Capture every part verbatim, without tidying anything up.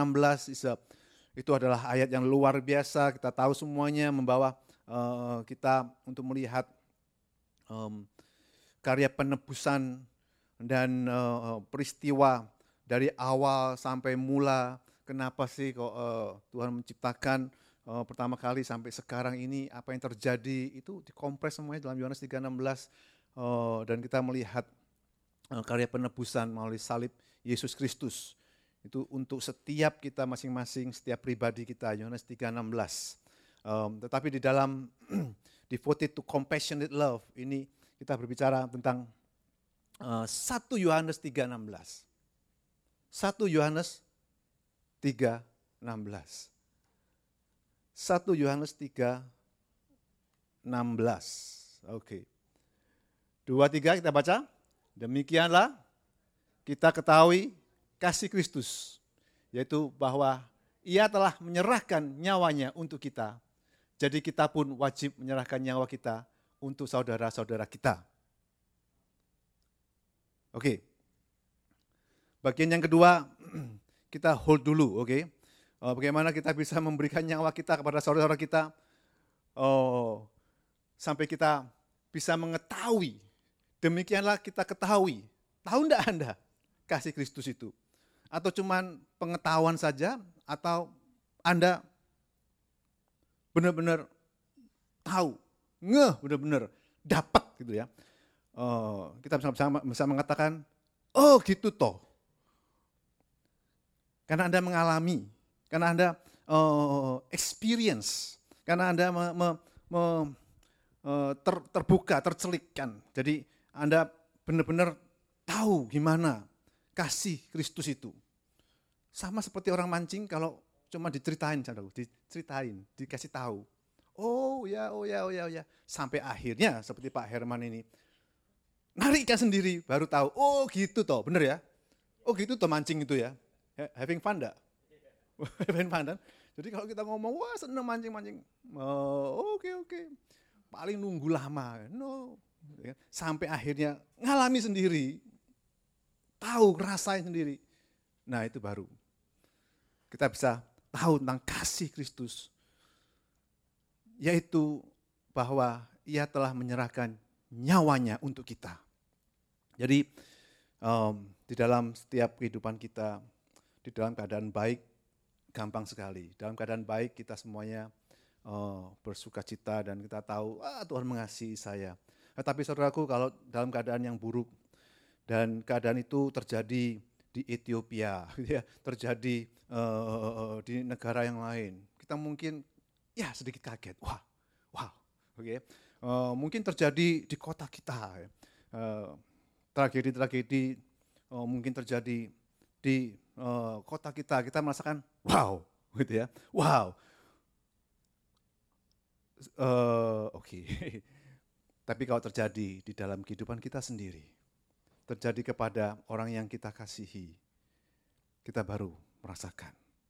enam belas itu adalah ayat yang luar biasa. Kita tahu semuanya membawa uh, kita untuk melihat um, karya penebusan dan uh, peristiwa dari awal sampai mula. Kenapa sih kok uh, Tuhan menciptakan uh, pertama kali sampai sekarang ini, apa yang terjadi, itu dikompres semuanya dalam Yohanes tiga enam belas. Uh, dan kita melihat uh, karya penebusan melalui salib Yesus Kristus. Itu untuk setiap kita masing-masing, setiap pribadi kita, Yohanes tiga enam belas. Um, tetapi di dalam devoted to compassionate love, ini kita berbicara tentang uh, satu Yohanes tiga enam belas. satu Yohanes tiga enam belas. satu Yohanes tiga enam belas. Oke. Dua, tiga kita baca. Demikianlah kita ketahui kasih Kristus, yaitu bahwa Ia telah menyerahkan nyawanya untuk kita. Jadi kita pun wajib menyerahkan nyawa kita untuk saudara-saudara kita. Oke. Bagian yang kedua, kita hold dulu, oke. Bagaimana kita bisa memberikan nyawa kita kepada saudara-saudara kita, oh, sampai kita bisa mengetahui. Demikianlah kita ketahui. Tahu enggak Anda kasih Kristus itu? Atau cuman pengetahuan saja, atau Anda benar-benar tahu, ngeh, benar-benar dapat gitu ya. Uh, kita bisa, bisa, bisa mengatakan, oh gitu toh. Karena Anda mengalami, karena Anda uh, experience, karena Anda me, me, me, uh, ter, terbuka, tercelikkan. Jadi Anda benar-benar tahu gimana kasih Kristus itu. Sama seperti orang mancing, kalau cuma diceritain, diceritain, dikasih tahu. Oh ya, oh ya, oh ya, oh ya. Sampai akhirnya seperti Pak Herman ini, narik ikan sendiri, baru tahu, oh gitu toh, bener ya? Oh gitu toh mancing itu ya? Having fun enggak? Having fun kan? Jadi kalau kita ngomong, wah seneng mancing-mancing. Oh, oke, oke. Paling nunggu lama. No. Sampai akhirnya ngalami sendiri. Tahu, rasain sendiri. Nah itu baru. Kita bisa tahu tentang kasih Kristus. Yaitu bahwa Ia telah menyerahkan nyawanya untuk kita. Jadi um, di dalam setiap kehidupan kita, di dalam keadaan baik, gampang sekali. Dalam keadaan baik kita semuanya uh, bersuka cita dan kita tahu, ah, Tuhan mengasihi saya. Tetapi saudaraku, kalau dalam keadaan yang buruk, dan keadaan itu terjadi di Ethiopia, ya, terjadi uh, di negara yang lain, kita mungkin ya sedikit kaget, wah, wow, oke, okay. uh, mungkin terjadi di kota kita, uh, tragedi-tragedi uh, mungkin terjadi di uh, kota kita, kita merasakan wow, gitu ya, wow, uh, oke, okay. Tapi kalau terjadi di dalam kehidupan kita sendiri, terjadi kepada orang yang kita kasihi, kita baru merasakan.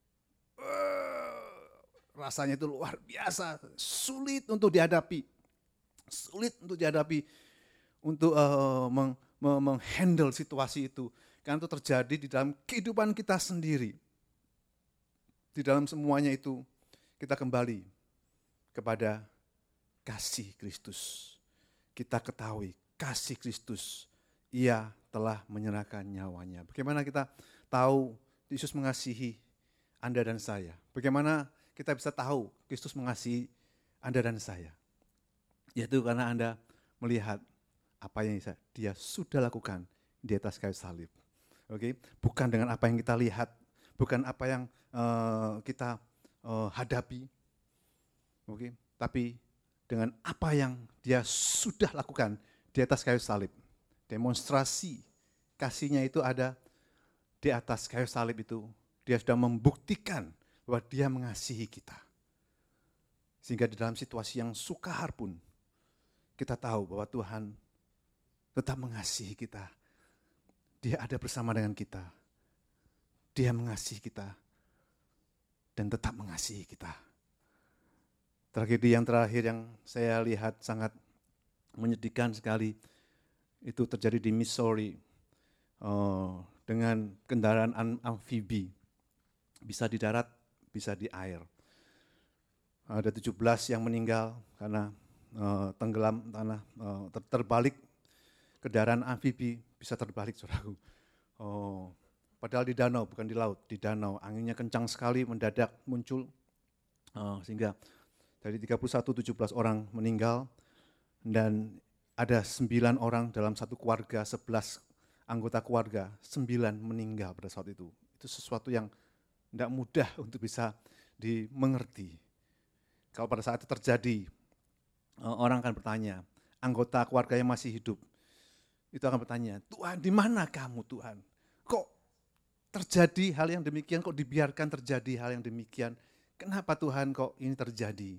Uh, rasanya itu luar biasa, sulit untuk dihadapi. Sulit untuk dihadapi, untuk uh, meng, menghandle situasi itu. Karena itu terjadi di dalam kehidupan kita sendiri. Di dalam semuanya itu, kita kembali kepada kasih Kristus. Kita ketahui kasih Kristus, Ia telah menyerahkan nyawanya. Bagaimana kita tahu Yesus mengasihi Anda dan saya? Bagaimana kita bisa tahu Kristus mengasihi Anda dan saya? Yaitu karena Anda melihat apa yang Dia sudah lakukan di atas kayu salib. Oke, bukan dengan apa yang kita lihat, bukan apa yang uh, kita uh, hadapi, oke, tapi dengan apa yang Dia sudah lakukan di atas kayu salib. Demonstrasi kasihnya itu ada di atas kayu salib itu. Dia sudah membuktikan bahwa Dia mengasihi kita. Sehingga di dalam situasi yang sukar pun, kita tahu bahwa Tuhan tetap mengasihi kita. Dia ada bersama dengan kita. Dia mengasihi kita dan tetap mengasihi kita. Tragedi yang terakhir yang saya lihat sangat menyedihkan sekali, itu terjadi di Missouri uh, dengan kendaraan amfibi. bisa di darat, bisa di air. Ada tujuh belas yang meninggal karena uh, tenggelam tanah, uh, ter- terbalik, kendaraan amfibi bisa terbalik, saudaraku. Oh, padahal di danau, bukan di laut, di danau. Anginnya kencang sekali, mendadak muncul, uh, sehingga dari tiga puluh satu, tujuh belas orang meninggal, dan ada sembilan orang dalam satu keluarga, sebelas anggota keluarga, sembilan meninggal pada saat itu. Itu sesuatu yang tidak mudah untuk bisa dimengerti. Kalau pada saat itu terjadi, orang akan bertanya, anggota keluarga yang masih hidup, itu akan bertanya, Tuhan di mana kamu Tuhan? Kok terjadi hal yang demikian, kok dibiarkan terjadi hal yang demikian? Kenapa Tuhan kok ini terjadi?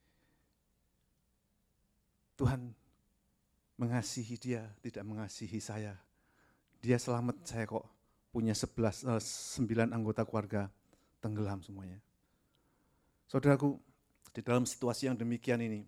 Tuhan mengasihi dia, tidak mengasihi saya. Dia selamat, saya kok punya sebelas, uh, sembilan anggota keluarga tenggelam semuanya. Saudaraku, di dalam situasi yang demikian ini,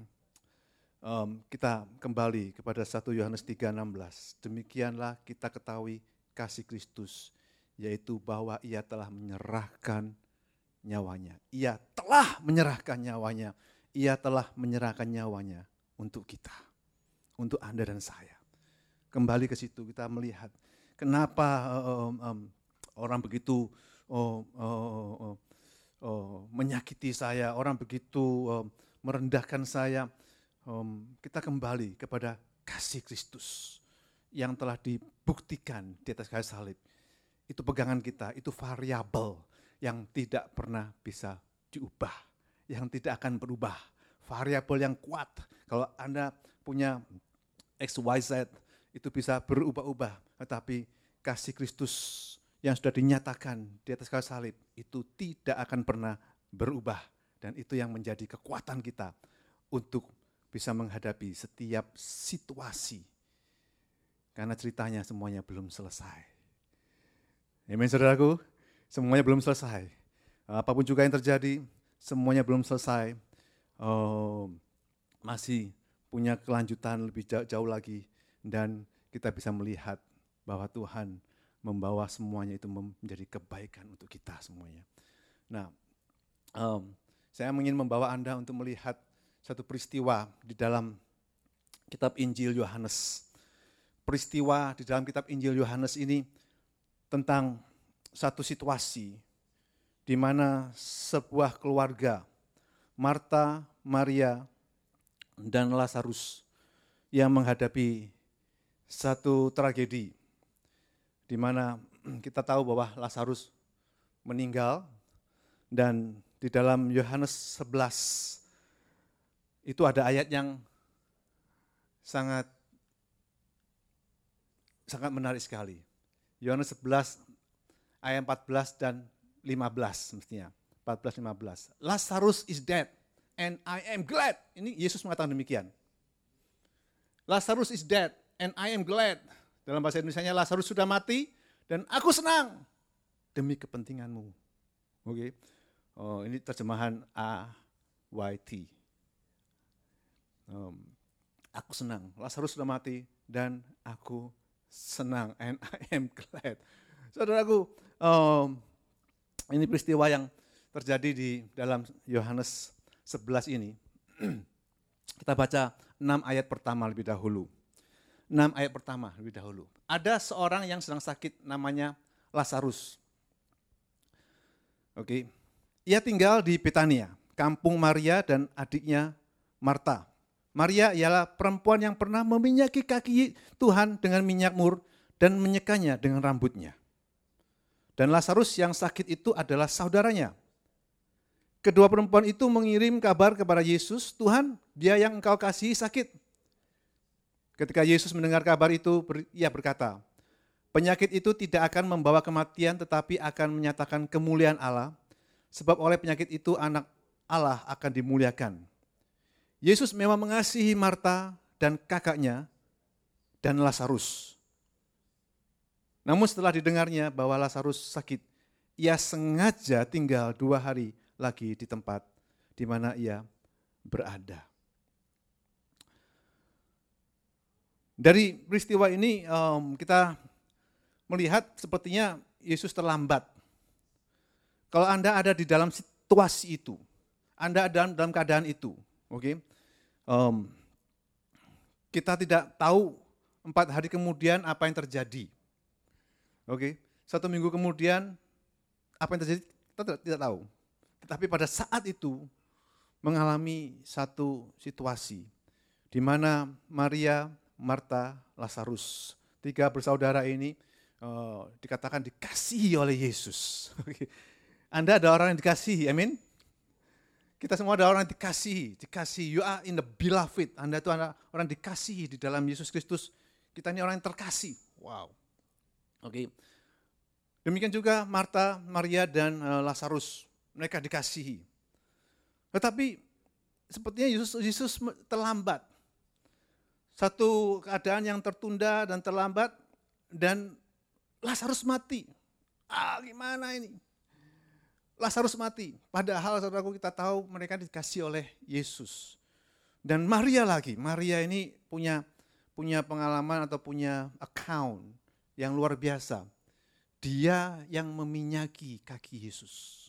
um, kita kembali kepada satu Yohanes tiga enam belas. Demikianlah kita ketahui kasih Kristus, yaitu bahwa ia telah menyerahkan nyawanya. Ia telah menyerahkan nyawanya. Ia telah menyerahkan nyawanya untuk kita, untuk Anda dan saya. Kembali ke situ kita melihat kenapa um, um, orang begitu oh, oh, oh, oh, menyakiti saya, orang begitu um, merendahkan saya. Um, kita kembali kepada kasih Kristus yang telah dibuktikan di atas kayu salib. Itu pegangan kita, itu variabel yang tidak pernah bisa diubah, yang tidak akan berubah. Variabel yang kuat. Kalau Anda punya X Y Z, itu bisa berubah-ubah, tetapi kasih Kristus yang sudah dinyatakan di atas kayu salib itu tidak akan pernah berubah, dan itu yang menjadi kekuatan kita untuk bisa menghadapi setiap situasi, karena ceritanya semuanya belum selesai. Amin, saudaraku, semuanya belum selesai. Apapun juga yang terjadi, semuanya belum selesai. Oh, masih punya kelanjutan lebih jauh, jauh lagi. Dan kita bisa melihat bahwa Tuhan membawa semuanya itu menjadi kebaikan untuk kita semuanya. Nah, um, saya ingin membawa Anda untuk melihat satu peristiwa di dalam kitab Injil Yohanes. Peristiwa di dalam kitab Injil Yohanes ini tentang satu situasi di mana sebuah keluarga, Marta, Maria, dan Lazarus, yang menghadapi satu tragedi, di mana kita tahu bahwa Lazarus meninggal, dan di dalam Yohanes sebelas itu ada ayat yang sangat sangat menarik sekali. Yohanes sebelas ayat empat belas dan lima belas mestinya. empat belas lima belas. Lazarus is dead and I am glad. Ini Yesus mengatakan demikian. Lazarus is dead and I am glad. Dalam bahasa Indonesianya, Lazarus sudah mati dan aku senang demi kepentinganmu. Oke. Okay. Oh, ini terjemahan A Y T. Um, aku senang, Lazarus sudah mati dan aku senang, and I am glad. Saudaraku, um, ini peristiwa yang terjadi di dalam Yohanes sebelas ini. Kita baca enam ayat pertama lebih dahulu. enam ayat pertama lebih dahulu. Ada seorang yang sedang sakit, namanya Lazarus. Oke, okay. Ia tinggal di Betania, kampung Maria dan adiknya Marta. Maria ialah perempuan yang pernah meminyaki kaki Tuhan dengan minyak mur dan menyekanya dengan rambutnya. Dan Lazarus yang sakit itu adalah saudaranya. Kedua perempuan itu mengirim kabar kepada Yesus, Tuhan, dia yang engkau kasihi sakit. Ketika Yesus mendengar kabar itu, ia berkata, penyakit itu tidak akan membawa kematian tetapi akan menyatakan kemuliaan Allah, sebab oleh penyakit itu anak Allah akan dimuliakan. Yesus memang mengasihi Marta dan kakaknya dan Lazarus. Namun setelah didengarnya bahwa Lazarus sakit, ia sengaja tinggal dua hari lagi di tempat di mana ia berada. Dari peristiwa ini um, kita melihat sepertinya Yesus terlambat Kalau Anda ada di dalam situasi itu, Anda ada dalam keadaan itu, oke? Okay? Um, kita tidak tahu empat hari kemudian apa yang terjadi. Oke, okay? Satu minggu kemudian apa yang terjadi kita tidak, tidak tahu. Tetapi pada saat itu mengalami satu situasi di mana Maria, Marta, Lazarus, tiga bersaudara ini uh, dikatakan dikasihi oleh Yesus. Okay. Anda ada orang yang dikasihi, amin? Kita semua ada orang yang dikasihi, dikasihi. You are in the beloved. Anda itu anda orang dikasihi di dalam Yesus Kristus. Kita ini orang yang terkasih. Wow. Oke. Okay. Demikian juga Marta, Maria, dan uh, Lazarus. Mereka dikasihi. Tetapi sepertinya Yesus, Yesus terlambat. Satu keadaan yang tertunda dan terlambat, dan Lazarus mati. Ah, gimana ini? Lazarus mati. Padahal saudaraku kita tahu mereka dikasih oleh Yesus. Dan Maria lagi, Maria ini punya punya pengalaman atau punya account yang luar biasa. Dia yang meminyaki kaki Yesus.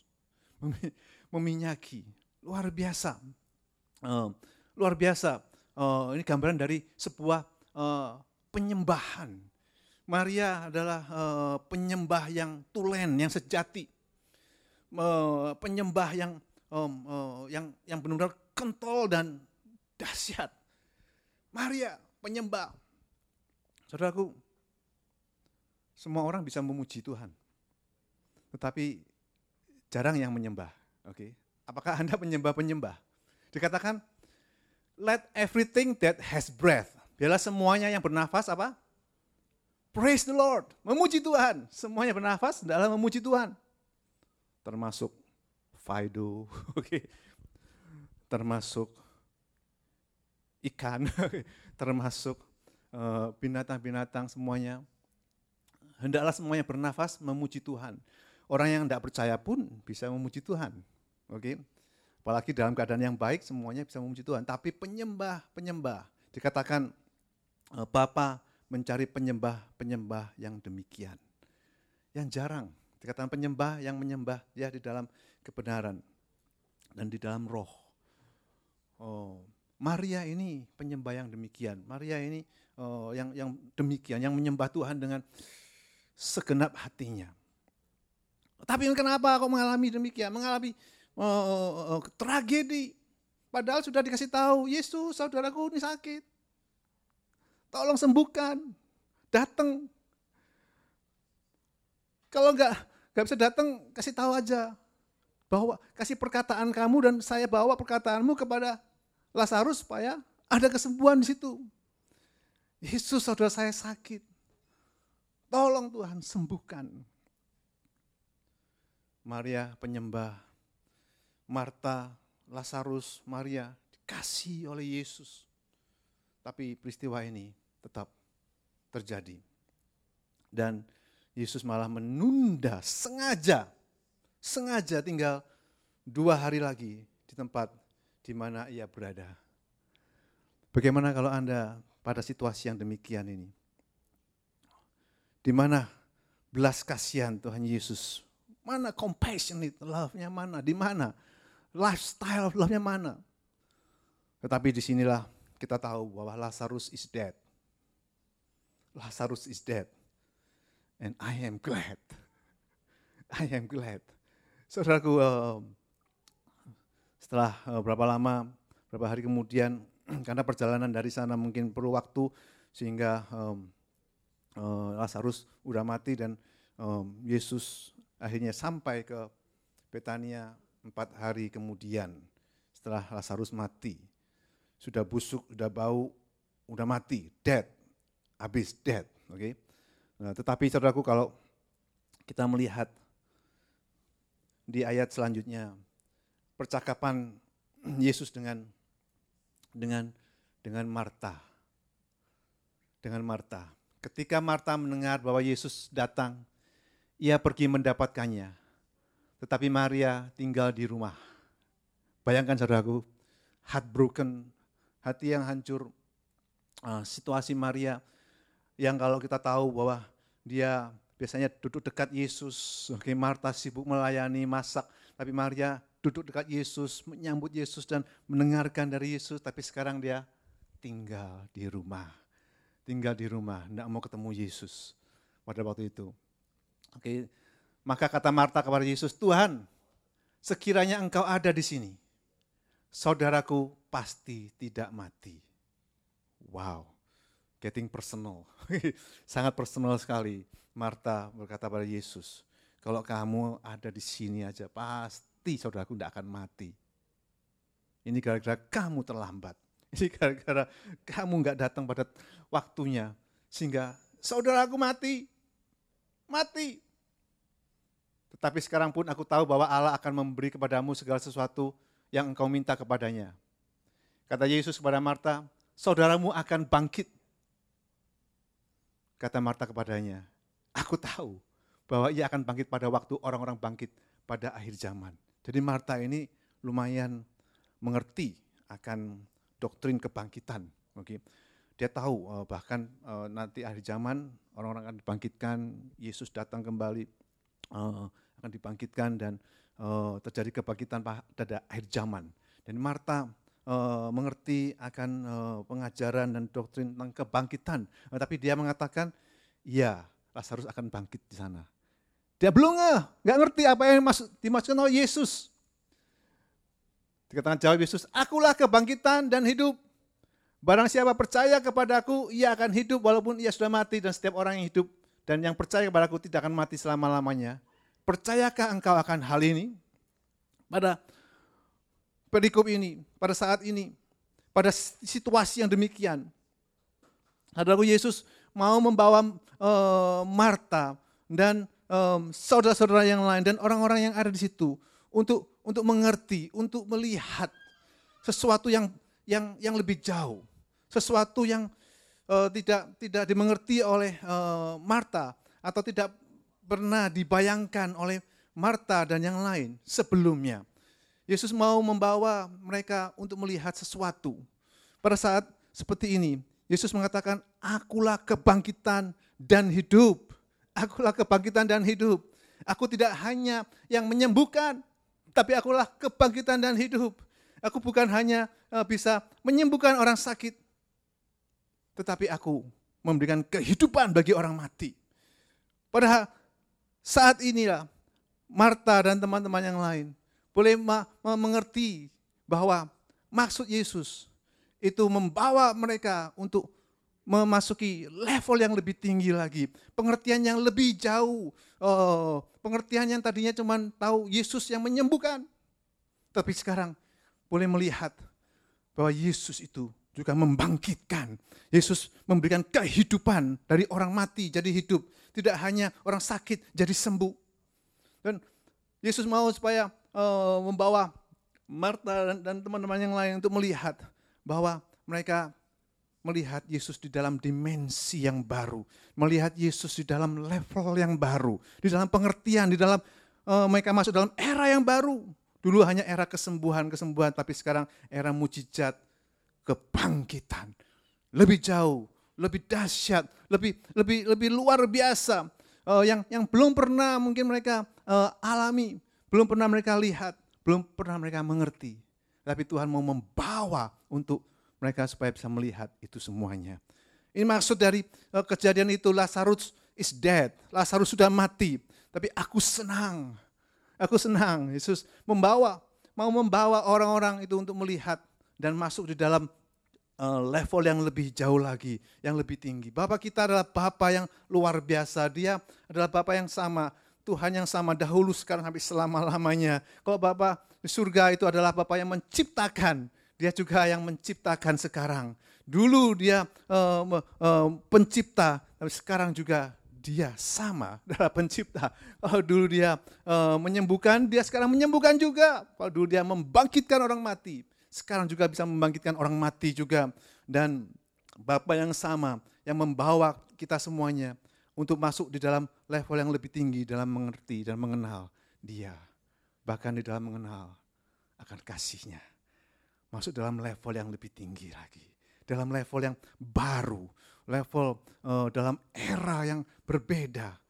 Meminyaki, luar biasa. Uh, luar biasa. Uh, ini gambaran dari sebuah uh, penyembahan. Maria adalah uh, penyembah yang tulen, yang sejati. Uh, penyembah yang um, uh, yang yang benar-benar kental dan dahsyat. Maria penyembah. Saudaraku, semua orang bisa memuji Tuhan, tetapi jarang yang menyembah. Oke, okay? Apakah Anda penyembah-penyembah? Dikatakan, let everything that has breath. Biarlah semuanya yang bernafas apa? Praise the Lord, memuji Tuhan. Semuanya bernafas adalah memuji Tuhan. Termasuk Fido, okay. Termasuk ikan, termasuk uh, binatang-binatang semuanya. Hendaklah semuanya bernafas memuji Tuhan. Orang yang tidak percaya pun bisa memuji Tuhan. Oke. Okay? Apalagi dalam keadaan yang baik semuanya bisa memuji Tuhan. Tapi penyembah-penyembah dikatakan uh, Bapa mencari penyembah-penyembah yang demikian. Yang jarang. Dikatakan penyembah yang menyembah ya di dalam kebenaran dan di dalam roh. Oh, Maria ini penyembah yang demikian. Maria ini oh, yang yang demikian, yang menyembah Tuhan dengan segenap hatinya. Tapi kenapa kok mengalami demikian? Mengalami oh, oh, tragedi. Padahal sudah dikasih tahu, Yesus saudaraku ini sakit. Tolong sembuhkan. Datang. Kalau enggak Gak bisa datang, kasih tahu aja. Bahwa kasih perkataan kamu dan saya bawa perkataanmu kepada Lazarus supaya ada kesembuhan di situ. Yesus saudara saya sakit. Tolong Tuhan sembuhkan. Maria penyembah. Marta, Lazarus, Maria dikasih oleh Yesus. Tapi peristiwa ini tetap terjadi. Dan Yesus malah menunda sengaja, sengaja tinggal dua hari lagi di tempat di mana ia berada. Bagaimana kalau Anda pada situasi yang demikian ini? Di mana belas kasihan Tuhan Yesus? Mana compassionate love-nya mana? Di mana? Lifestyle love-nya mana? Tetapi disinilah kita tahu bahwa Lazarus is dead. Lazarus is dead. And I am glad. I am glad. Saudaraku, uh, setelah uh, berapa lama, berapa hari kemudian, karena perjalanan dari sana mungkin perlu waktu, sehingga um, uh, Lazarus udah mati dan um, Yesus akhirnya sampai ke Betania empat hari kemudian setelah Lazarus mati. Sudah busuk, sudah bau, udah mati, dead, habis dead, oke? Okay? Nah, tetapi saudaraku kalau kita melihat di ayat selanjutnya percakapan Yesus dengan dengan dengan Marta. Dengan Marta. Ketika Marta mendengar bahwa Yesus datang, ia pergi mendapatkannya. Tetapi Maria tinggal di rumah. Bayangkan saudaraku, heartbroken, hati yang hancur, uh, situasi Maria yang kalau kita tahu bahwa dia biasanya duduk dekat Yesus. Oke, Marta sibuk melayani, masak, tapi Maria duduk dekat Yesus, menyambut Yesus dan mendengarkan dari Yesus, tapi sekarang dia tinggal di rumah. Tinggal di rumah, tidak mau ketemu Yesus pada waktu itu. Oke, maka kata Marta kepada Yesus, Tuhan, sekiranya Engkau ada di sini, saudaraku pasti tidak mati. Wow, getting personal, sangat personal sekali. Marta berkata pada Yesus, kalau kamu ada di sini aja, pasti saudaraku tidak akan mati. Ini gara-gara kamu terlambat. Ini gara-gara kamu nggak datang pada waktunya, sehingga saudaraku mati, mati. Tetapi sekarang pun aku tahu bahwa Allah akan memberi kepadamu segala sesuatu yang engkau minta kepadanya. Kata Yesus kepada Marta, saudaramu akan bangkit. Kata Marta kepadanya, aku tahu bahwa ia akan bangkit pada waktu orang-orang bangkit pada akhir zaman. Jadi Marta ini lumayan mengerti akan doktrin kebangkitan. Oke. Dia tahu bahkan nanti akhir zaman orang-orang akan dibangkitkan, Yesus datang kembali, akan dibangkitkan dan terjadi kebangkitan pada akhir zaman. Dan Marta mengerti akan pengajaran dan doktrin tentang kebangkitan. Tapi dia mengatakan, iya, Lazarus akan bangkit di sana. Dia belum nggak, nggak ngerti apa yang dimaksudkan oleh Yesus. Dikatakan jawab Yesus, akulah kebangkitan dan hidup. Barang siapa percaya kepadaku, ia akan hidup walaupun ia sudah mati. Dan setiap orang yang hidup dan yang percaya kepadaku tidak akan mati selama-lamanya. Percayakah engkau akan hal ini? Pada perikop ini, pada saat ini, pada situasi yang demikian, saudaraku, Yesus mau membawa uh, Marta dan um, saudara-saudara yang lain dan orang-orang yang ada di situ untuk untuk mengerti, untuk melihat sesuatu yang yang yang lebih jauh, sesuatu yang uh, tidak tidak dimengerti oleh uh, Marta atau tidak pernah dibayangkan oleh Marta dan yang lain sebelumnya. Yesus mau membawa mereka untuk melihat sesuatu. Pada saat seperti ini, Yesus mengatakan, akulah kebangkitan dan hidup. Akulah kebangkitan dan hidup. Aku tidak hanya yang menyembuhkan, tapi akulah kebangkitan dan hidup. Aku bukan hanya bisa menyembuhkan orang sakit, tetapi aku memberikan kehidupan bagi orang mati. Pada saat inilah, Marta dan teman-teman yang lain boleh mengerti bahwa maksud Yesus itu membawa mereka untuk memasuki level yang lebih tinggi lagi. Pengertian yang lebih jauh. Oh, pengertian yang tadinya cuma tahu Yesus yang menyembuhkan. Tapi sekarang boleh melihat bahwa Yesus itu juga membangkitkan. Yesus memberikan kehidupan dari orang mati jadi hidup. Tidak hanya orang sakit jadi sembuh. Dan Yesus mau supaya uh, membawa Marta dan, dan teman-teman yang lain untuk melihat bahwa mereka melihat Yesus di dalam dimensi yang baru, melihat Yesus di dalam level yang baru, di dalam pengertian, di dalam uh, mereka masuk dalam era yang baru. Dulu hanya era kesembuhan-kesembuhan, tapi sekarang era mujizat, kebangkitan. Lebih jauh, lebih dahsyat, lebih lebih lebih luar biasa. Uh, yang yang belum pernah mungkin mereka uh, alami, belum pernah mereka lihat, belum pernah mereka mengerti. Tapi Tuhan mau membawa untuk mereka supaya bisa melihat itu semuanya. Ini maksud dari uh, kejadian itu, Lazarus is dead, Lazarus sudah mati. Tapi aku senang, aku senang Yesus membawa, mau membawa orang-orang itu untuk melihat dan masuk di dalam uh, level yang lebih jauh lagi, yang lebih tinggi. Bapa kita adalah Bapa yang luar biasa, Dia adalah Bapa yang sama, Tuhan yang sama dahulu, sekarang, sampai selama-lamanya. Kalau Bapa di surga itu adalah Bapa yang menciptakan, Dia juga yang menciptakan sekarang. Dulu Dia uh, uh, pencipta, tapi sekarang juga Dia sama adalah pencipta. Kalau dulu Dia uh, menyembuhkan, Dia sekarang menyembuhkan juga. Kalau dulu Dia membangkitkan orang mati, sekarang juga bisa membangkitkan orang mati juga. Dan Bapa yang sama yang membawa kita semuanya untuk masuk di dalam level yang lebih tinggi dalam mengerti dan mengenal Dia. Bahkan di dalam mengenal akan kasih-Nya. Masuk dalam level yang lebih tinggi lagi. Dalam level yang baru. Level uh, dalam era yang berbeda.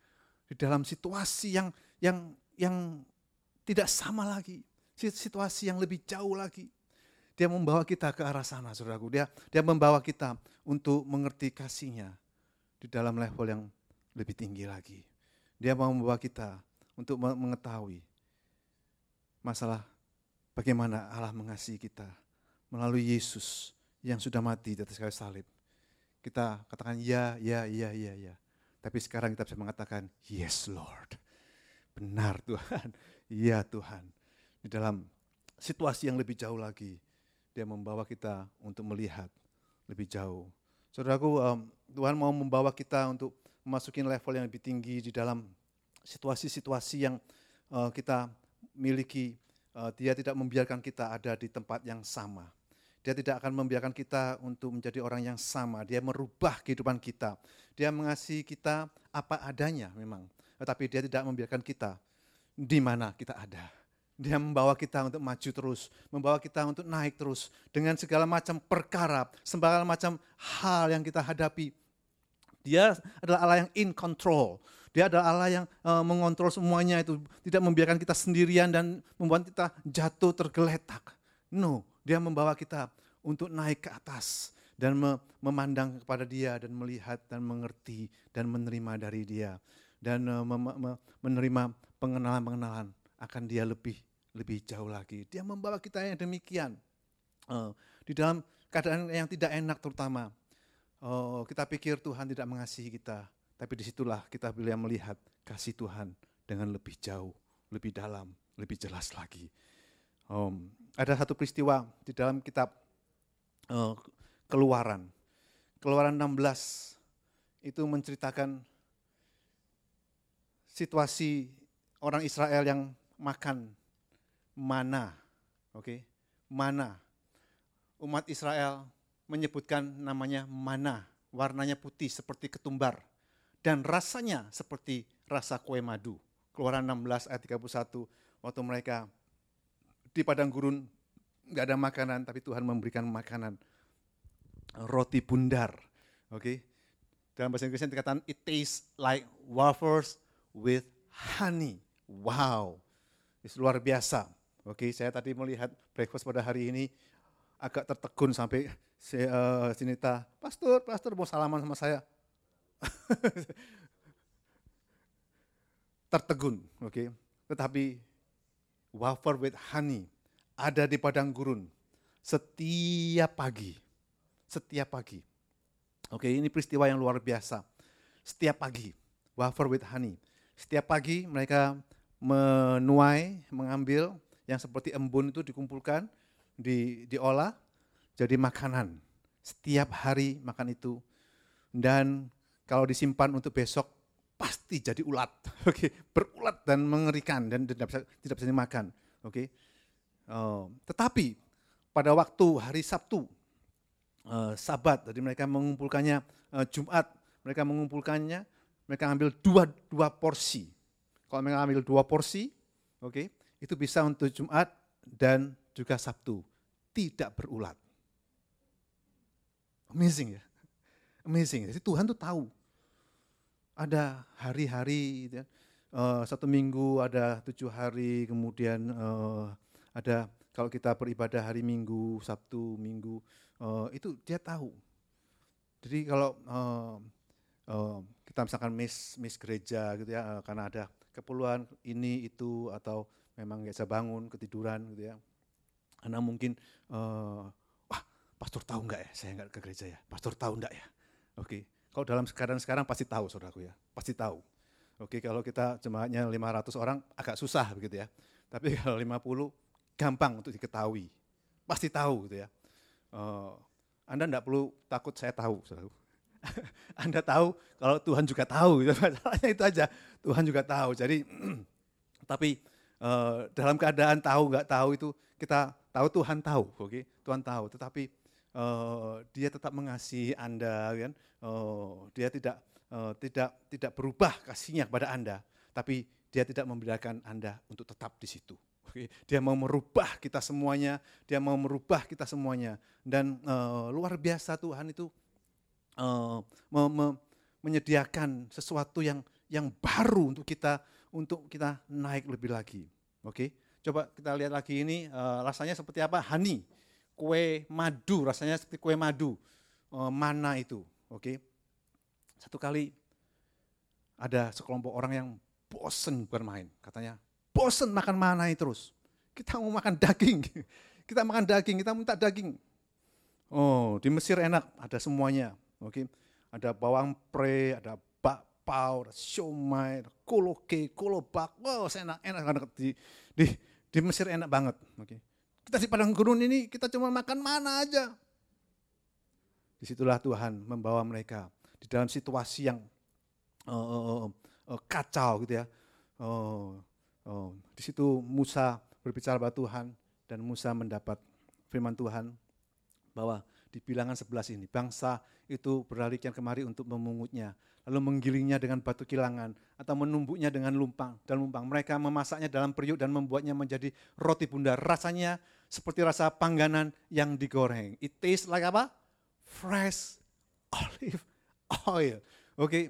di dalam situasi yang yang yang tidak sama lagi, situasi yang lebih jauh lagi. Dia membawa kita ke arah sana, saudaraku. Dia dia membawa kita untuk mengerti kasih-Nya di dalam level yang lebih tinggi lagi. Dia mau membawa kita untuk mengetahui masalah bagaimana Allah mengasihi kita melalui Yesus yang sudah mati di atas kayu salib. Kita katakan ya, ya, ya, ya, ya. Tapi sekarang kita bisa mengatakan yes Lord. Benar Tuhan, iya Tuhan. Di dalam situasi yang lebih jauh lagi, Dia membawa kita untuk melihat lebih jauh. Saudaraku, um, Tuhan mau membawa kita untuk memasuki level yang lebih tinggi di dalam situasi-situasi yang uh, kita miliki. Uh, dia tidak membiarkan kita ada di tempat yang sama. Dia tidak akan membiarkan kita untuk menjadi orang yang sama. Dia merubah kehidupan kita. Dia mengasihi kita apa adanya memang. Tetapi Dia tidak membiarkan kita di mana kita ada. Dia membawa kita untuk maju terus, membawa kita untuk naik terus dengan segala macam perkara, segala macam hal yang kita hadapi. Dia adalah Allah yang in control. Dia adalah Allah yang uh, mengontrol semuanya itu, tidak membiarkan kita sendirian dan membuat kita jatuh tergeletak. No, Dia membawa kita untuk naik ke atas dan memandang kepada Dia dan melihat dan mengerti dan menerima dari Dia. Dan uh, menerima pengenalan-pengenalan akan Dia lebih lebih jauh lagi. Dia membawa kita yang demikian. Uh, di dalam keadaan yang tidak enak terutama. Uh, kita pikir Tuhan tidak mengasihi kita. Tapi disitulah kita bila melihat kasih Tuhan dengan lebih jauh, lebih dalam, lebih jelas lagi. Um, ada satu peristiwa di dalam kitab uh, Keluaran. Keluaran enam belas itu menceritakan situasi orang Israel yang makan mana, oke, okay? Mana. Umat Israel menyebutkan namanya mana, warnanya putih seperti ketumbar dan rasanya seperti rasa kue madu. Keluaran enam belas ayat tiga puluh satu, waktu mereka di padang gurun nggak ada makanan, tapi Tuhan memberikan makanan roti bundar, oke. Okay? Dalam bahasa Inggrisnya dikatakan it tastes like wafers with honey. Wow, itu luar biasa. Oke, saya tadi melihat breakfast pada hari ini agak tertegun sampai si, uh, Sinita, pastor, pastor mau salaman sama saya. Tertegun, oke. Okay. Tetapi wafer with honey ada di padang gurun setiap pagi, setiap pagi. Oke, okay, ini peristiwa yang luar biasa. Setiap pagi, wafer with honey. Setiap pagi mereka menuai, mengambil yang seperti embun itu dikumpulkan, di, diolah jadi makanan. Setiap hari makan itu. Dan kalau disimpan untuk besok pasti jadi ulat. Oke, berulat dan mengerikan dan tidak bisa tidak bisa dimakan. Oke. Uh, tetapi pada waktu hari Sabtu, uh, Sabat, jadi mereka mengumpulkannya uh, Jumat, mereka mengumpulkannya, mereka ambil dua dua porsi. Kalau mereka ambil dua porsi, oke, okay, itu bisa untuk Jumat dan juga Sabtu, tidak berulat. Amazing ya, amazing. Jadi Tuhan tuh tahu. Ada hari-hari, uh, satu minggu ada tujuh hari, kemudian uh, ada kalau kita beribadah hari Minggu, Sabtu, Minggu, uh, itu dia tahu. Jadi kalau uh, uh, kita misalkan miss miss gereja gitu ya, uh, karena ada keperluan ini itu atau memang nggak bisa bangun ketiduran gitu ya, karena mungkin uh, wah pastor tahu nggak ya saya nggak ke gereja ya, pastor tahu nggak ya, oke. Okay. Kalau dalam keadaan sekarang pasti tahu saudaraku ya, pasti tahu. Oke, okay, kalau kita jemaatnya lima ratus orang agak susah begitu ya, tapi kalau lima puluh gampang untuk diketahui, pasti tahu gitu ya. Uh, Anda enggak perlu takut saya tahu saudaraku. Anda tahu kalau Tuhan juga tahu, gitu. Masalahnya itu aja, Tuhan juga tahu. Jadi, tapi uh, dalam keadaan tahu nggak tahu itu kita tahu Tuhan tahu, oke, okay? Tuhan tahu. Tetapi uh, Dia tetap mengasihi Anda, kan? Uh, dia tidak uh, tidak tidak berubah kasihnya kepada Anda, tapi Dia tidak membiarkan Anda untuk tetap di situ. Okay? Dia mau merubah kita semuanya, Dia mau merubah kita semuanya, dan uh, luar biasa Tuhan itu. Uh, me- me- menyediakan sesuatu yang yang baru untuk kita untuk kita naik lebih lagi. Oke, coba kita lihat lagi ini uh, rasanya seperti apa? Honey, kue madu, rasanya seperti kue madu, uh, mana itu. Oke, satu kali ada sekelompok orang yang bosen bermain, katanya bosen makan mana terus. Kita mau makan daging, kita makan daging, kita minta daging. Oh, di Mesir enak, ada semuanya. Oke, ada bawang pre, ada bakpao, ada siomay, ada koloke, kolobak. Wow, enak, enak di, di di Mesir enak banget. Oke, kita di padang gurun ini kita cuma makan mana aja. Disitulah Tuhan membawa mereka di dalam situasi yang uh, uh, uh, kacau gitu ya. Oh, oh. Di situ Musa berbicara kepada Tuhan dan Musa mendapat firman Tuhan bahwa di bilangan sebelas ini bangsa itu berlari kian kemari untuk memungutnya, lalu menggilingnya dengan batu kilangan atau menumbuknya dengan lumpang dan lumpang. Mereka memasaknya dalam periuk dan membuatnya menjadi roti bundar. Rasanya seperti rasa pangganan yang digoreng. It tastes like apa? Fresh olive oil. Oke, okay.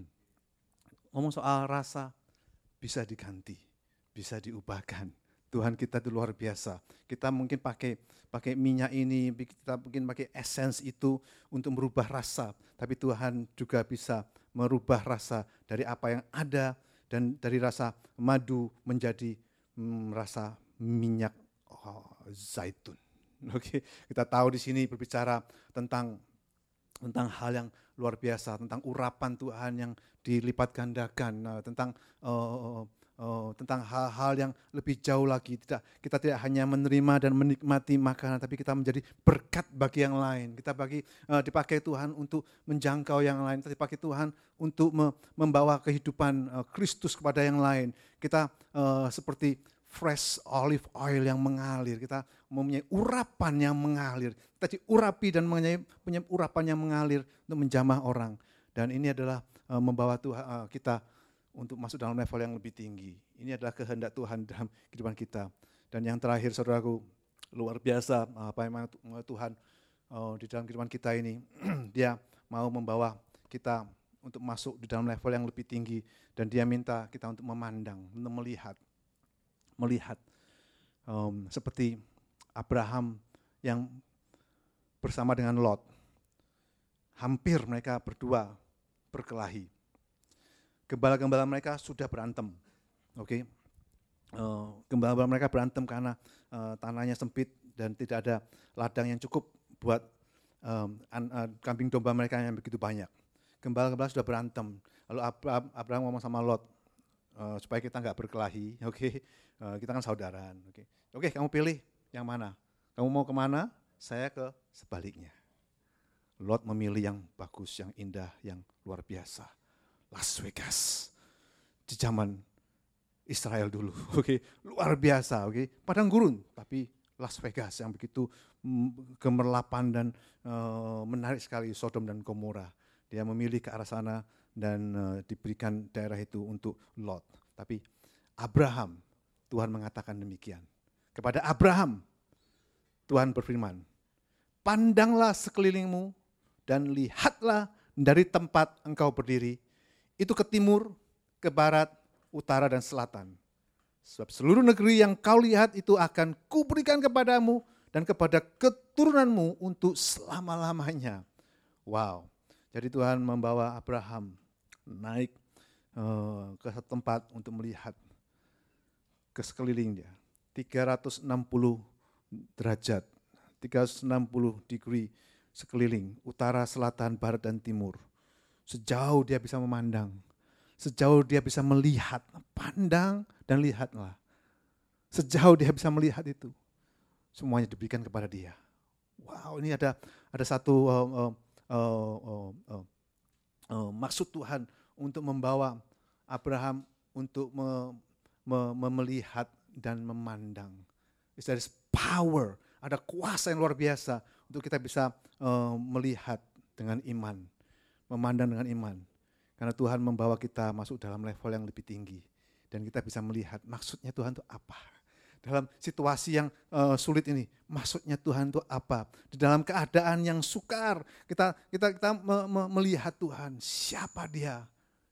Ngomong soal rasa bisa diganti, bisa diubahkan. Tuhan kita itu luar biasa. Kita mungkin pakai pakai minyak ini, kita mungkin pakai essence itu untuk merubah rasa. Tapi Tuhan juga bisa merubah rasa dari apa yang ada dan dari rasa madu menjadi hmm, rasa minyak oh, zaitun. Oke, kita tahu di sini berbicara tentang tentang hal yang luar biasa, tentang urapan Tuhan yang dilipat gandakan, tentang uh, Oh, tentang hal-hal yang lebih jauh lagi. Tidak, kita tidak hanya menerima dan menikmati makanan, tapi kita menjadi berkat bagi yang lain. Kita bagi uh, dipakai Tuhan untuk menjangkau yang lain. Kita dipakai Tuhan untuk me- membawa kehidupan uh, Kristus kepada yang lain. Kita uh, seperti fresh olive oil yang mengalir. Kita mempunyai urapan yang mengalir. Kita diurapi dan mempunyai punya urapan yang mengalir untuk menjamah orang. Dan ini adalah uh, membawa Tuhan uh, kita untuk masuk dalam level yang lebih tinggi. Ini adalah kehendak Tuhan dalam kehidupan kita. Dan yang terakhir saudaraku, luar biasa apa yang Tuhan oh, di dalam kehidupan kita ini. Dia mau membawa kita untuk masuk di dalam level yang lebih tinggi. Dan dia minta kita untuk memandang, untuk melihat. Melihat um, seperti Abraham yang bersama dengan Lot. Hampir mereka berdua berkelahi. Gembala-gembala mereka sudah berantem, oke? Okay? Uh, gembala-gembala mereka berantem karena uh, tanahnya sempit dan tidak ada ladang yang cukup buat um, an, uh, kambing domba mereka yang begitu banyak. Gembala-gembala sudah berantem. Lalu Abraham, Abraham ngomong sama Lot uh, supaya kita nggak berkelahi, oke? Okay? Uh, kita kan saudaraan, oke? Okay? Oke, okay, kamu pilih yang mana? Kamu mau kemana? Saya ke sebaliknya. Lot memilih yang bagus, yang indah, yang luar biasa. Las Vegas di zaman Israel dulu, oke, okay. Luar biasa, oke, okay. Padang gurun, tapi Las Vegas yang begitu gemerlapan dan uh, menarik sekali, Sodom dan Gomora. Dia memilih ke arah sana dan uh, diberikan daerah itu untuk Lot. Tapi Abraham, Tuhan mengatakan demikian. Kepada Abraham, Tuhan berfirman, pandanglah sekelilingmu dan lihatlah dari tempat engkau berdiri, itu ke timur, ke barat, utara, dan selatan. Sebab seluruh negeri yang kau lihat itu akan kuberikan kepadamu dan kepada keturunanmu untuk selama-lamanya. Wow, jadi Tuhan membawa Abraham naik uh, ke satu tempat untuk melihat ke sekelilingnya. tiga ratus enam puluh derajat, tiga ratus enam puluh degree sekeliling, utara, selatan, barat, dan timur. Sejauh dia bisa memandang, sejauh dia bisa melihat, pandang dan lihatlah. Sejauh dia bisa melihat itu, semuanya diberikan kepada dia. Wow, ini ada ada satu uh, uh, uh, uh, uh, uh, maksud Tuhan untuk membawa Abraham untuk me, me, me, melihat dan memandang. There is power, ada kuasa yang luar biasa untuk kita bisa uh, melihat dengan iman. Memandang dengan iman. Karena Tuhan membawa kita masuk dalam level yang lebih tinggi. Dan kita bisa melihat maksudnya Tuhan itu apa. Dalam situasi yang uh, sulit ini, maksudnya Tuhan itu apa. Di dalam keadaan yang sukar, kita kita kita me, me, melihat Tuhan, siapa dia.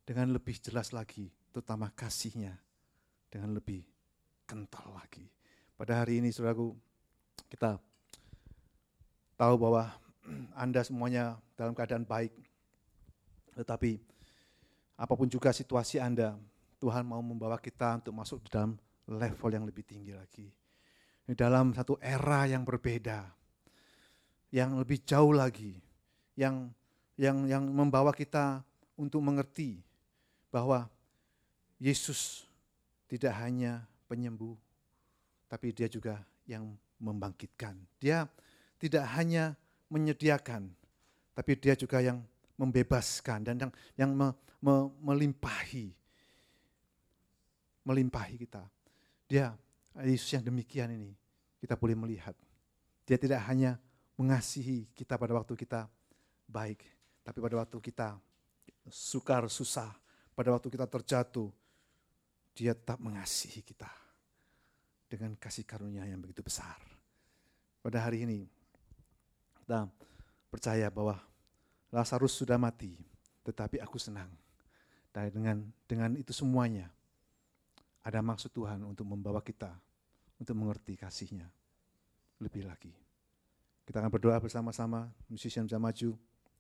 dengan lebih jelas lagi, terutama kasih-Nya dengan lebih kental lagi. Pada hari ini saudaraku, kita tahu bahwa Anda semuanya dalam keadaan baik, tetapi apapun juga situasi Anda, Tuhan mau membawa kita untuk masuk di dalam level yang lebih tinggi lagi. Di dalam satu era yang berbeda, yang lebih jauh lagi, yang yang yang membawa kita untuk mengerti bahwa Yesus tidak hanya penyembuh, tapi dia juga yang membangkitkan. Dia tidak hanya menyediakan, tapi dia juga yang membebaskan dan yang, yang me, me, melimpahi, melimpahi kita. Dia, Yesus yang demikian ini, kita boleh melihat. Dia tidak hanya mengasihi kita pada waktu kita baik, tapi pada waktu kita sukar, susah, pada waktu kita terjatuh, dia tetap mengasihi kita dengan kasih karunia yang begitu besar. Pada hari ini, kita percaya bahwa Lazarus sudah mati, tetapi aku senang. Dan dengan dengan itu semuanya, ada maksud Tuhan untuk membawa kita, untuk mengerti kasih-Nya lebih lagi. Kita akan berdoa bersama-sama, musician bisa maju.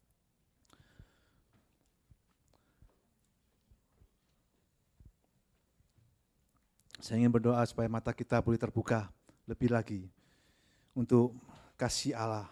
Saya ingin berdoa supaya mata kita boleh terbuka lebih lagi untuk kasih Allah,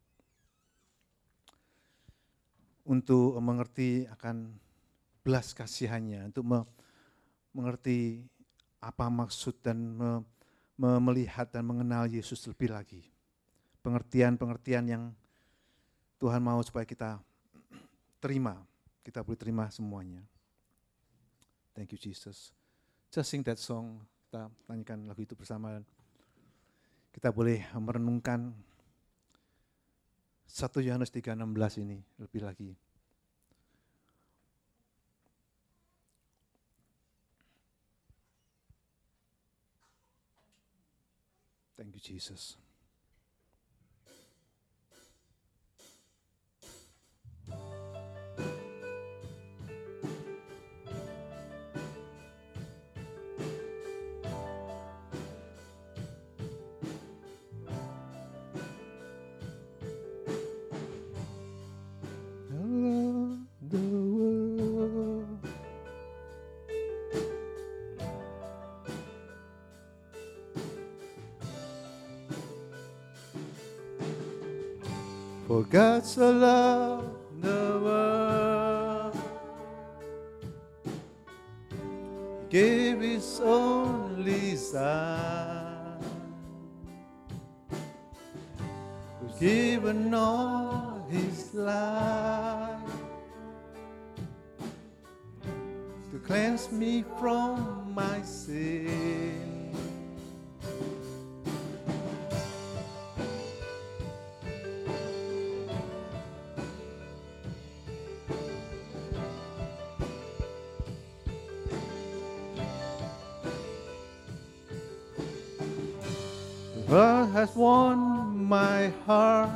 untuk mengerti akan belas kasihan-Nya, untuk me- mengerti apa maksud dan me- me- melihat dan mengenal Yesus lebih lagi. Pengertian-pengertian yang Tuhan mau supaya kita terima, kita boleh terima semuanya. Thank you Jesus. Just sing that song, kita nyanyikan lagu itu bersama. Kita boleh merenungkan satu Yohanes tiga enam belas ini lebih lagi. Thank you Jesus. For God so loved the world, He gave His only Son, who's given all His life to cleanse me from my sin. God has won my heart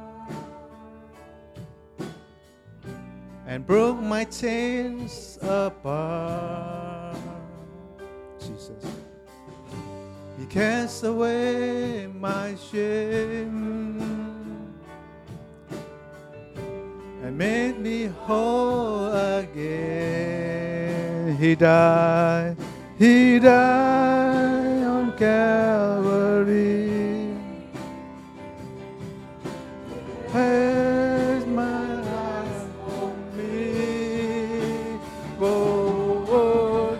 and broke my chains apart. Jesus, He cast away my shame and made me whole again. He died, He died on Calvary. Has my life for me. Oh, oh,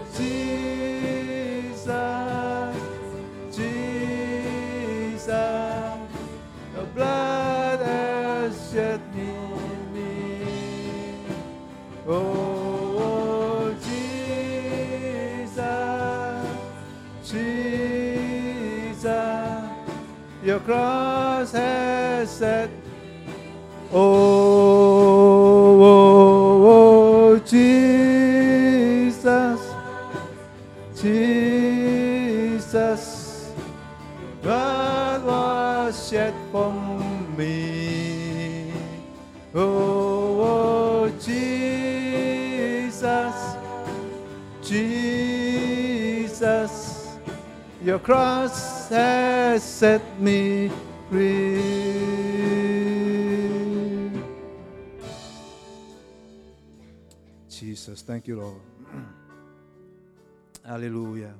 Jesus, Jesus, the blood has shed me. Oh, oh, Jesus, Jesus, your cross has set. Oh, oh, oh, Jesus, Jesus, blood was shed for me. Oh, oh, Jesus, Your cross has set me free. Jesus, thank you Lord. Haleluya.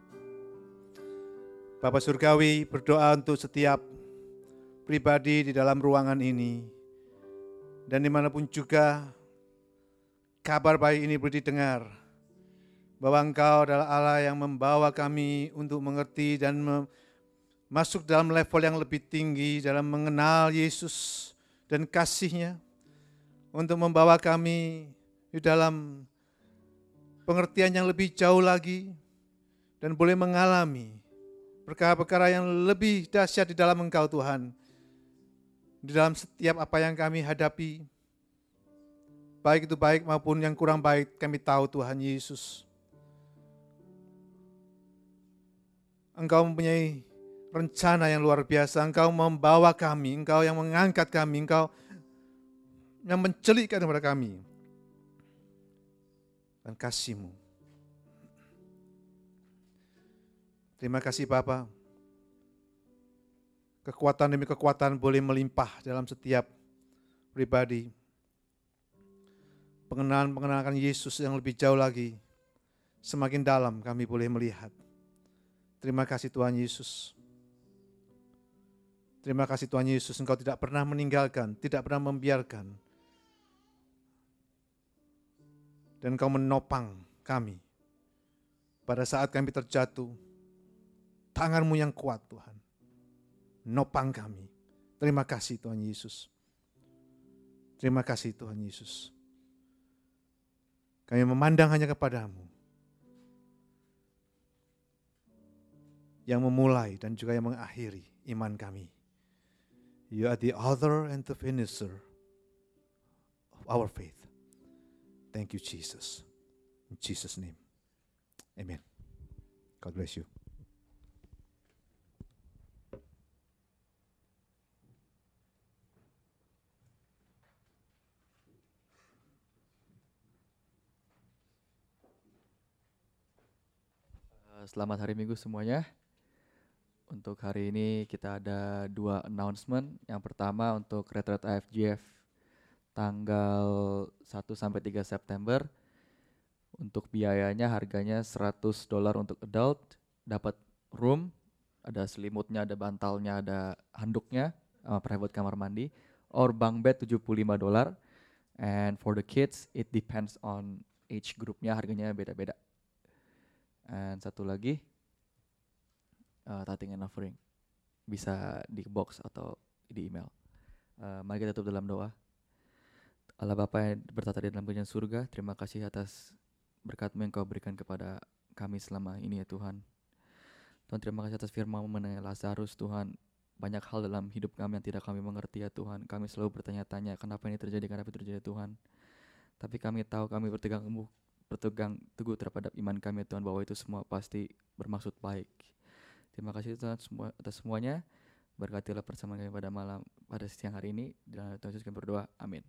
Bapak Surgawi berdoa untuk setiap pribadi di dalam ruangan ini. Dan dimanapun juga kabar baik ini boleh didengar. Bahwa Engkau adalah Allah yang membawa kami untuk mengerti dan masuk dalam level yang lebih tinggi dalam mengenal Yesus dan kasih-Nya. Untuk membawa kami di dalam pengertian yang lebih jauh lagi dan boleh mengalami perkara-perkara yang lebih dahsyat di dalam Engkau Tuhan. Di dalam setiap apa yang kami hadapi, baik itu baik maupun yang kurang baik, kami tahu Tuhan Yesus. Engkau mempunyai rencana yang luar biasa, Engkau membawa kami, Engkau yang mengangkat kami, Engkau yang mencelikkan kepada kami. Dan kasih-Mu. Terima kasih Bapa. Kekuatan demi kekuatan boleh melimpah dalam setiap pribadi. Pengenalan-pengenalan Yesus yang lebih jauh lagi, semakin dalam kami boleh melihat. Terima kasih Tuhan Yesus. Terima kasih Tuhan Yesus, Engkau tidak pernah meninggalkan, tidak pernah membiarkan. Dan Engkau menopang kami. Pada saat kami terjatuh, tangan-Mu yang kuat Tuhan, nopang kami. Terima kasih Tuhan Yesus. Terima kasih Tuhan Yesus. Kami memandang hanya kepada-Mu, yang memulai dan juga yang mengakhiri iman kami. You are the author and the finisher of our faith. Thank you Jesus. In Jesus' name. Amen. God bless you. Selamat hari Minggu semuanya. Untuk hari ini kita ada dua announcement. Yang pertama untuk Retreat A F G F tanggal satu sampai tiga September. Untuk biayanya harganya seratus dolar untuk adult, dapat room, ada selimutnya, ada bantalnya, ada handuknya, sama private kamar mandi, or bunk bed tujuh puluh lima dolar. And for the kids it depends on age groupnya, harganya beda-beda. And satu lagi, uh, tithing and offering bisa di box atau di email. Uh, mari kita tutup dalam doa. Allah Bapa yang bertata di dalam kerajaan surga, terima kasih atas berkat-Mu yang Kau berikan kepada kami selama ini ya Tuhan. Tuhan, terima kasih atas firman-Mu mengenai Lazarus Tuhan. Banyak hal dalam hidup kami yang tidak kami mengerti ya Tuhan. Kami selalu bertanya-tanya kenapa ini terjadi, kenapa itu terjadi Tuhan. Tapi kami tahu kami bertegang bertegang teguh terhadap iman kami Tuhan, bahwa itu semua pasti bermaksud baik. Terima kasih Tuhan semua, atas semuanya. Berkatilah persamaan kami pada malam, pada siang hari ini. Dan Tuhan Yesus kami berdoa, amin.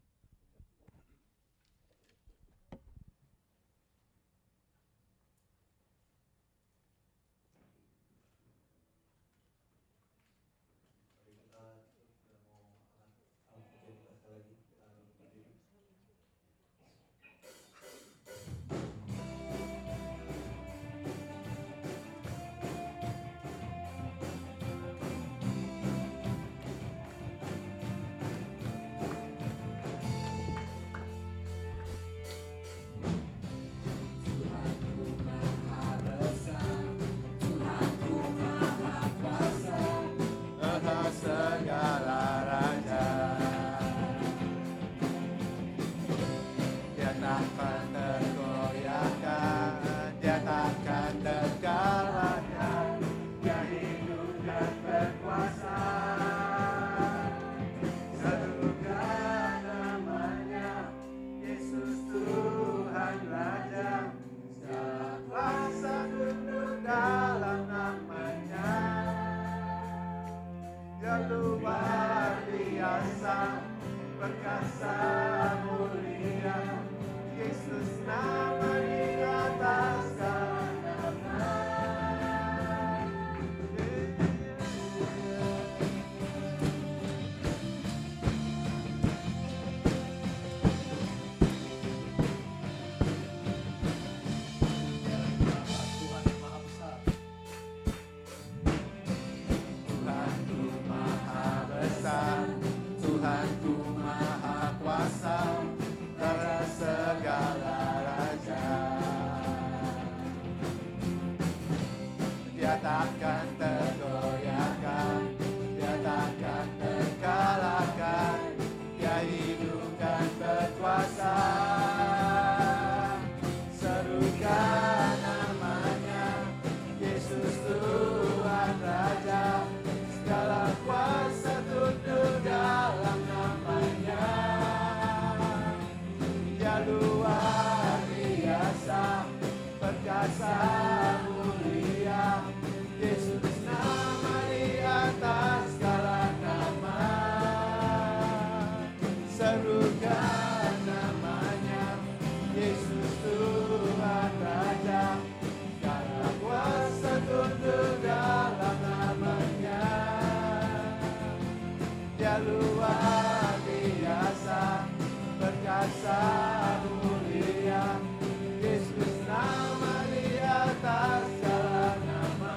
luar biasa, perkasa mulia, Yesus nama di atas segala nama,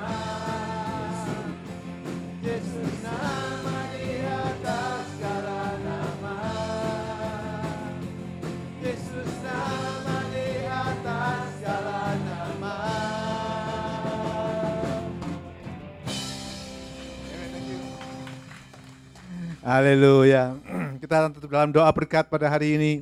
Yesus nama di atas segala nama, Yesus nama di atas segala nama. Haleluya. Kita tutup dalam doa berkat pada hari ini.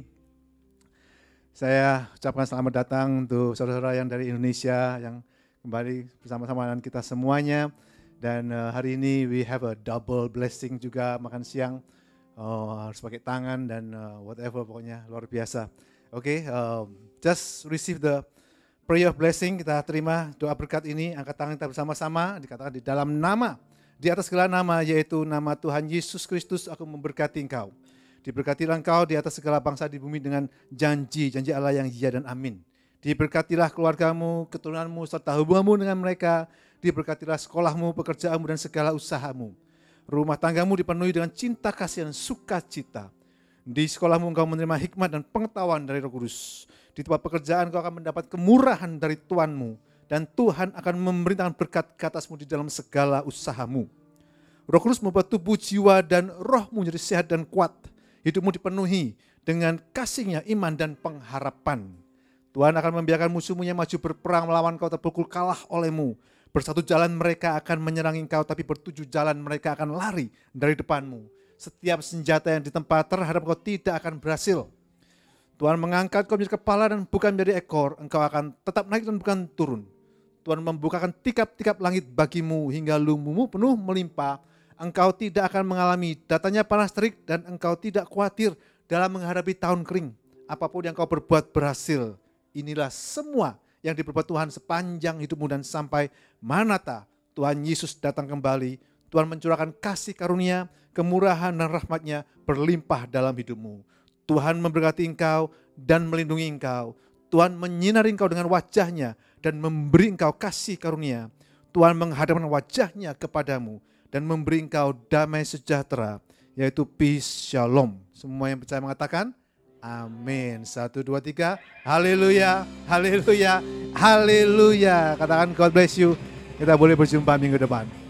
Saya ucapkan selamat datang untuk saudara-saudara yang dari Indonesia yang kembali bersama-sama dengan kita semuanya. Dan uh, hari ini we have a double blessing juga, makan siang uh, harus pakai tangan dan uh, whatever, pokoknya luar biasa. Oke, okay, uh, just receive the prayer of blessing. Kita terima doa berkat ini, angkat tangan kita bersama-sama, dikatakan di dalam nama, di atas segala nama, yaitu nama Tuhan Yesus Kristus, aku memberkati engkau. Diberkatilah engkau di atas segala bangsa di bumi dengan janji, janji Allah yang ya dan amin. Diberkatilah keluargamu, keturunanmu, serta hubunganmu dengan mereka. Diberkatilah sekolahmu, pekerjaanmu, dan segala usahamu. Rumah tanggamu dipenuhi dengan cinta kasih dan sukacita. Di sekolahmu engkau menerima hikmat dan pengetahuan dari Roh Kudus. Di tempat pekerjaan engkau akan mendapat kemurahan dari Tuhanmu. Dan Tuhan akan memerintahkan berkat ke atasmu di dalam segala usahamu. Roh Kudus membuat tubuh, jiwa, dan rohmu menjadi sehat dan kuat. Hidupmu dipenuhi dengan kasihnya, iman, dan pengharapan. Tuhan akan membiarkan musuhmu yang maju berperang melawan kau terpukul kalah olehmu. Bersatu jalan mereka akan menyerang engkau, tapi bertujuh jalan mereka akan lari dari depanmu. Setiap senjata yang ditempa terhadap kau tidak akan berhasil. Tuhan mengangkat kau menjadi kepala dan bukan menjadi ekor. Engkau akan tetap naik dan bukan turun. Tuhan membukakan tikap-tikap langit bagimu hingga lumbumu penuh melimpah. Engkau tidak akan mengalami datanya panas terik dan engkau tidak khawatir dalam menghadapi tahun kering. Apapun yang kau berbuat berhasil. Inilah semua yang diperbuat Tuhan sepanjang hidupmu dan sampai manata Tuhan Yesus datang kembali. Tuhan mencurahkan kasih karunia, kemurahan dan rahmat-Nya berlimpah dalam hidupmu. Tuhan memberkati engkau dan melindungi engkau. Tuhan menyinari engkau dengan wajah-Nya dan memberi engkau kasih karunia. Tuhan menghadapkan wajah-Nya kepadamu dan memberi engkau damai sejahtera, yaitu peace, shalom. Semua yang percaya mengatakan, amin. Satu, dua, tiga. Haleluya, haleluya, haleluya. Katakan God bless you. Kita boleh berjumpa minggu depan.